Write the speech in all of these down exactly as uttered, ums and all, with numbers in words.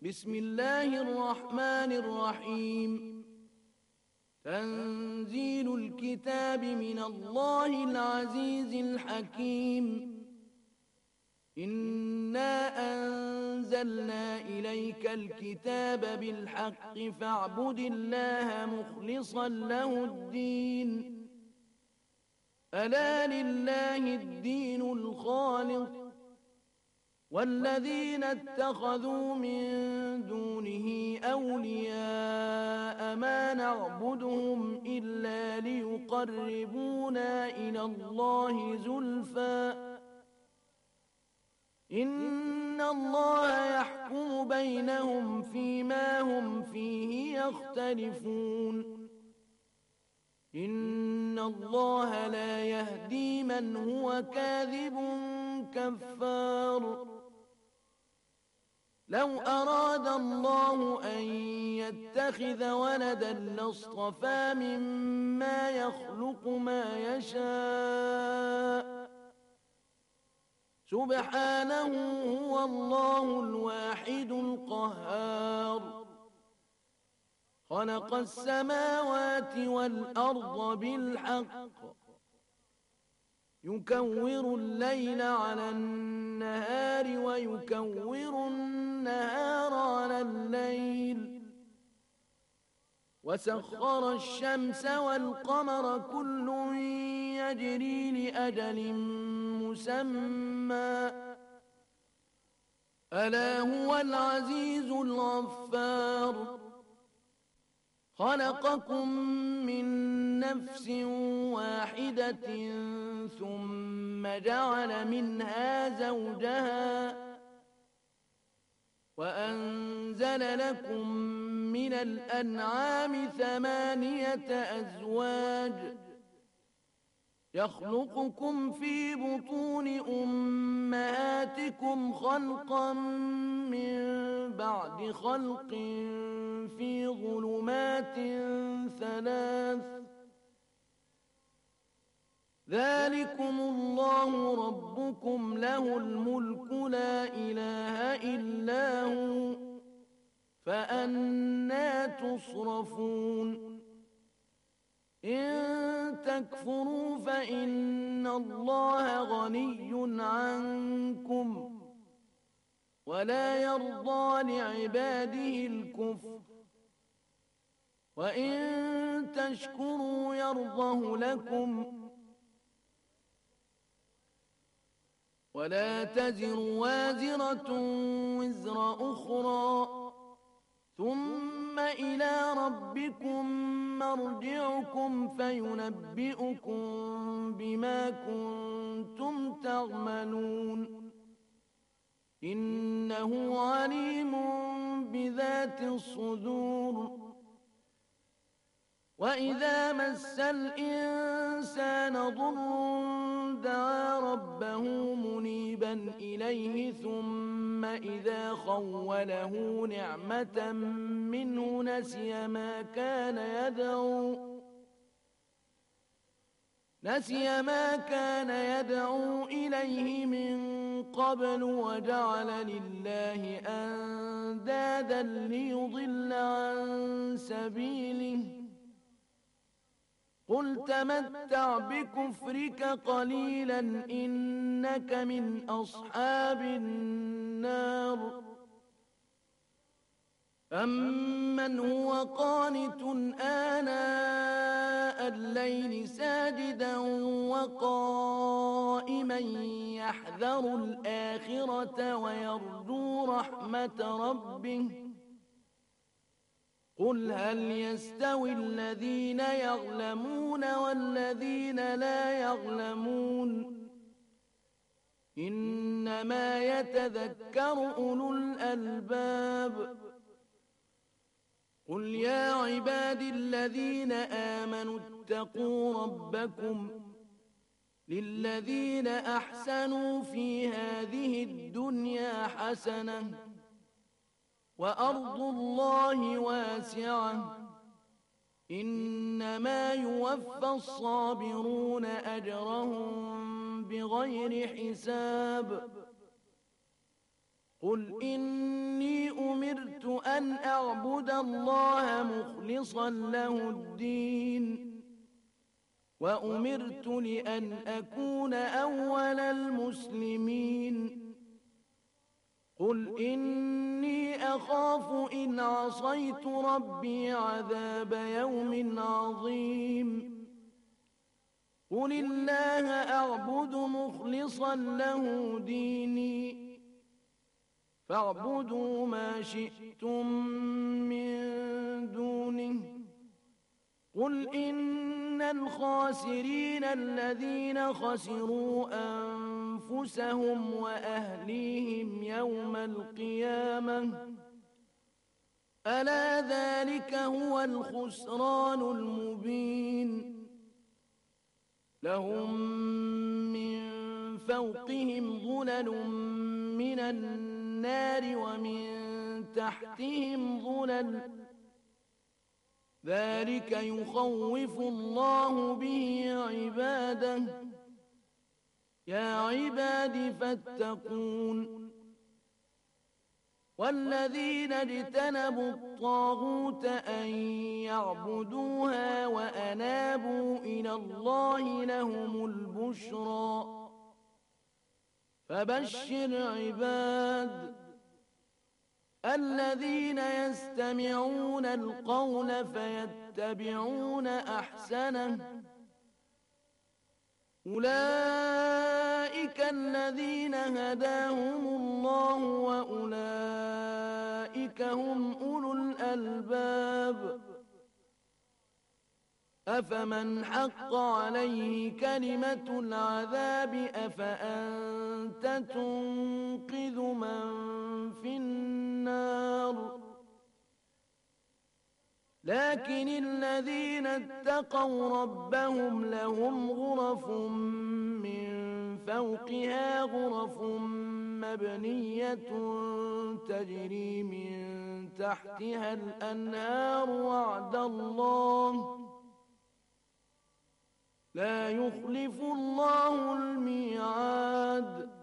بسم الله الرحمن الرحيم. تنزيل الكتاب من الله العزيز الحكيم. إنا أنزلنا إليك الكتاب بالحق فاعبد الله مخلصا له الدين. ألا لله الدين الخالص، والذين اتخذوا من دونه أولياء ما نعبدهم إلا ليقربونا إلى الله زلفى إن الله يحكم بينهم فيما هم فيه يختلفون. إن الله لا يهدي من هو كاذب كفار. لو أراد الله أن يتخذ ولدا لاصطفى مما يخلق ما يشاء، سبحانه هو الله الواحد القهار. خلق السماوات والأرض بالحق، يكور الليل على النهار ويكور النهار على الليل، وسخر الشمس والقمر كل يجري لأجل مسمى، ألا هو العزيز الغفار. خلقكم من نفس واحدة ثم جعل منها زوجها وأنزل لكم من الأنعام ثمانية أزواج يخلقكم في بطون أمهاتكم خلقا من بعد خلق في ظلمات ثلاث، ذلكم الله ربكم له الملك لا إله إلا هو، فأنى تصرفون. إن تكفروا فإن الله غني عنكم ولا يرضى لعباده الكفر، وإن تشكروا يرضه لكم. ولا تزر وازرة وزر أخرى، ثم إلى ربكم مرجعكم فينبئكم بما كنتم تعملون. إنه عليم بذات الصدور. وإذا مس الإنسان ضر دعا ربه منيبا إليه ثم إذا خوله نعمة منه نسي ما كان يدعو نسي ما كان يدعو إليه من قبل وجعل لله أندادا ليضل عن سبيله. قل تمتع بكفرك قليلا إنك من أصحاب النار. أمن هو قانت آناء الليل ساجدا وقائما يحذر الآخرة ويرجو رحمة ربه. قل هل يستوي الذين يعلمون والذين لا يعلمون؟ إنما يتذكر أولو الألباب. قل يا عبادي الذين آمنوا اتقوا ربكم للذين أحسنوا في هذه الدنيا حسنة وأرض الله واسعة إنما يوفى الصابرون أجرهم بغير حساب. قل إني أمرت أن أعبد الله مخلصا له الدين وأمرت لأن أكون أول المسلمين قل إني أخاف إن عصيت ربي عذاب يوم عظيم قل الله أعبد مخلصا له ديني فاعبدوا ما شئتم من دونه قل إن الخاسرين الذين خسروا أنفسهم وأهليهم يوم القيامة ألا ذلك هو الخسران المبين لهم من فوقهم ظلل من النار ومن تحتهم ظلل ذلك يخوف الله به عباده يا عباد فاتقون والذين اجتنبوا الطاغوت أن يعبدوها وأنابوا إلى الله لهم البشرى فبشر عباد الذين يستمعون القول فيتبعون أحسنه أولئك الذين هداهم الله وأولئك هم أولو الألباب أفمن حق عليه كلمة العذاب أفأنت تنقذ من في النار لكن الذين اتقوا ربهم لهم غرف من فوقها غرف مبنية تجري من تحتها الأنهار وعد الله لا يخلف الله الميعاد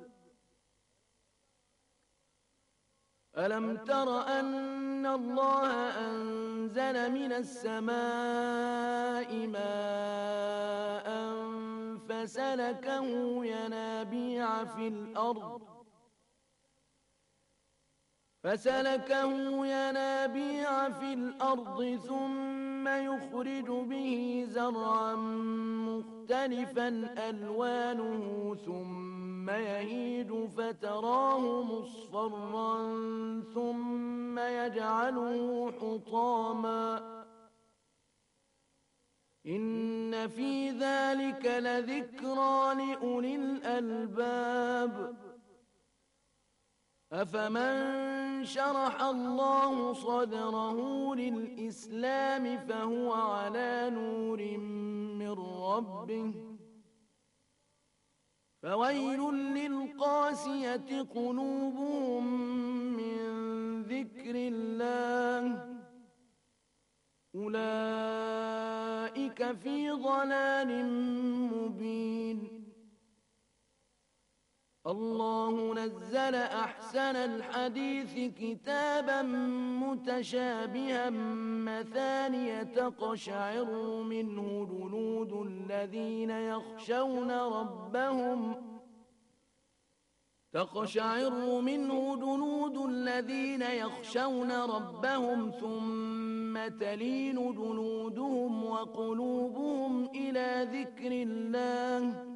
ألم تر أن الله أنزل من السماء ماء فسلكه ينابيع في الأرض فسلكه ينابيع في الأرض ثم يخرج به زرعا مختلفا ألوانه ثم يهيج فتراه مصفرا ثم يجعله حطاما إن في ذلك لذكرى لأولي الألباب أفمن شرح الله صدره للإسلام فهو على نور من ربه فويل للقاسية قلوبهم من ذكر الله أولئك في ضلال مبين الله نزل أحسن الحديث كتابا متشابها مثانية تقشعر منه جلود الذين يخشون ربهم تقشعر منه جلود الذين يخشون ربهم ثم تلين جلودهم وقلوبهم إلى ذكر الله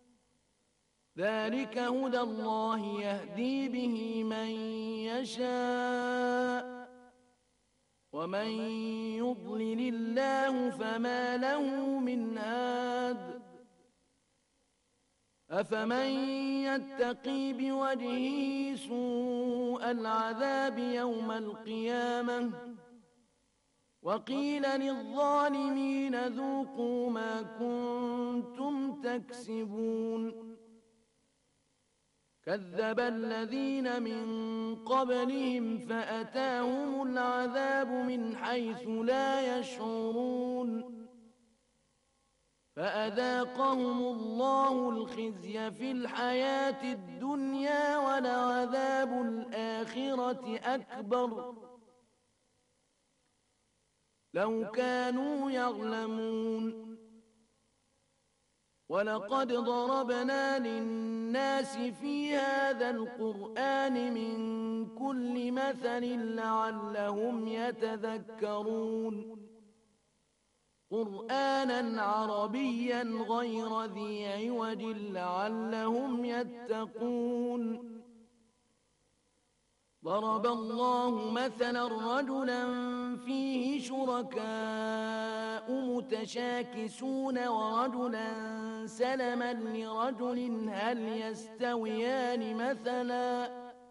ذلك هدى الله يهدي به من يشاء ومن يضلل الله فما له من هاد أفمن يتقي بوجهه سوء العذاب يوم القيامة وقيل للظالمين ذوقوا ما كنتم تكسبون كذب الذين من قبلهم فأتاهم العذاب من حيث لا يشعرون فأذاقهم الله الخزي في الحياة الدنيا ولعذاب الآخرة أكبر لو كانوا يعلمون. ولقد ضربنا للناس في هذا القرآن من كل مثل لعلهم يتذكرون. قرآنا عربيا غير ذي عوج لعلهم يتقون. ضرب الله مثلا رجلا فيه شركاء متشاكسون ورجلا سلما لرجل هل يستويان مثلا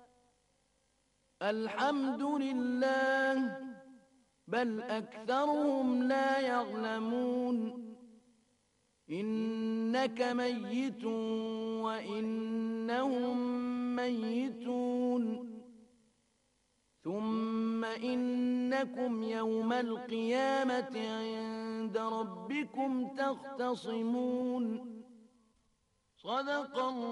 الحمد لله بل أكثرهم لا يعلمون. إنك ميت وإنهم ميتون ثم إنكم يوم القيامة عند ربكم تختصمون. صدق الله